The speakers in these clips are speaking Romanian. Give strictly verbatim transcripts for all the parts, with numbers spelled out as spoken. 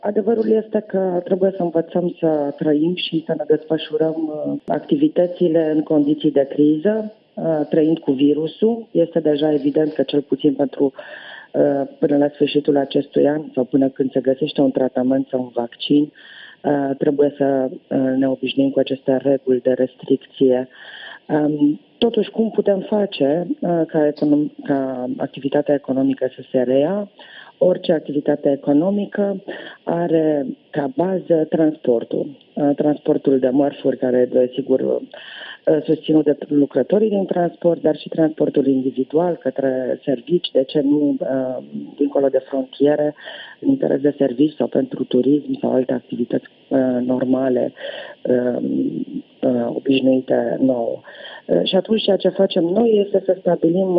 Adevărul este că trebuie să învățăm să trăim și să ne desfășurăm uh, activitățile în condiții de criză, uh, trăind cu virusul. Este deja evident că cel puțin pentru uh, până la sfârșitul acestui an sau până când se găsește un tratament sau un vaccin, uh, trebuie să uh, ne obișnuim cu aceste reguli de restricție. Um, totuși, cum putem face uh, ca, econom- ca activitatea economică să se reia? Orice activitate economică are ca bază transportul. Transportul de mărfuri, care e, sigur, susținut de lucrătorii din transport, dar și transportul individual către servici, de ce nu dincolo de frontiere, în interes de servici sau pentru turism sau alte activități normale, obișnuite nouă. Și atunci ceea ce facem noi este să stabilim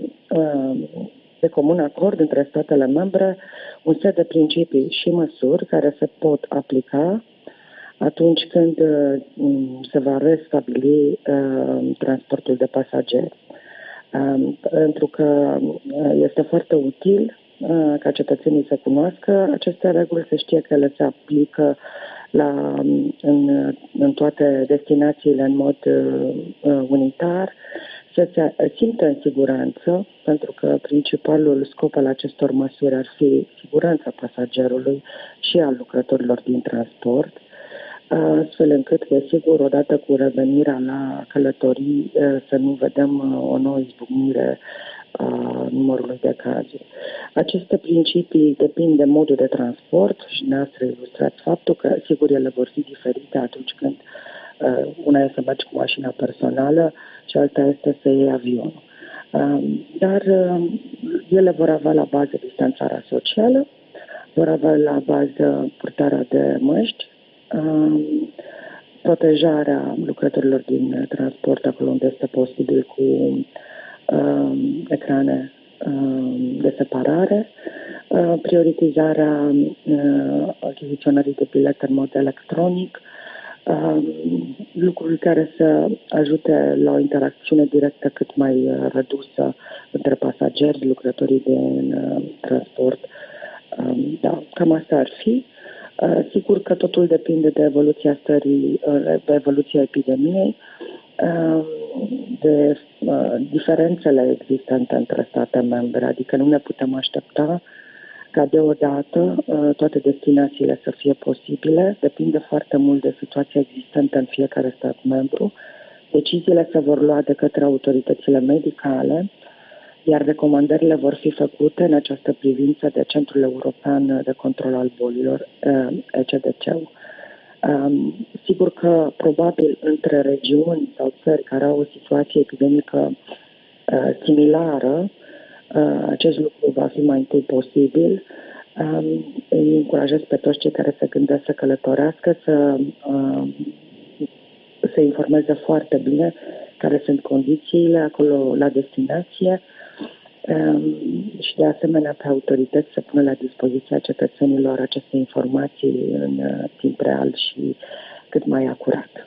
de comun acord între statele membre un set de principii și măsuri care se pot aplica atunci când uh, se va restabili uh, transportul de pasageri. Uh, pentru că este foarte util uh, ca cetățenii să cunoască aceste reguli, să știe că ele se aplică la, în, în toate destinațiile în mod uh, unitar, să se simtă în siguranță, pentru că principalul scop al acestor măsuri ar fi siguranța pasagerului și a lucrătorilor din transport, astfel încât, desigur, odată cu revenirea la călătorii, să nu vedem o nouă izbucnire a numărului de cazuri. Aceste principii depind de modul de transport și dumneavoastră ilustrați faptul că, sigur, ele vor fi diferite atunci când uh, una este să mergi cu mașina personală și alta este să iei avionul. Uh, dar uh, ele vor avea la bază distanțarea socială, vor avea la bază purtarea de măști, uh, protejarea lucrătorilor din transport acolo unde este posibil cu uh, ecrane uh, de separare, uh, prioritizarea uh, achiziționării de bilete în mod electronic, uh, lucruri care să ajute la o interacțiune directă cât mai uh, redusă între pasageri, lucrătorii din uh, transport. Uh, da, cam asta ar fi. Uh, sigur că totul depinde de evoluția stării, uh, de evoluția epidemiei, uh, de uh, diferențele existente între state membre, adică nu ne putem aștepta ca deodată uh, toate destinațiile să fie posibile, depinde foarte mult de situația existentă în fiecare stat membru. Deciziile se vor lua de către autoritățile medicale, iar recomandările vor fi făcute în această privință de Centrul European de Control al Bolilor, E C D C-ul. Sigur că, probabil, între regiuni sau țări care au o situație epidemică similară, acest lucru va fi mai întâi posibil. Îi încurajez pe toți cei care se gândesc să călătorească să se informeze foarte bine care sunt condițiile acolo la destinație, și de asemenea pe autorități să pună la dispoziția cetățenilor aceste informații în timp real și cât mai acurat.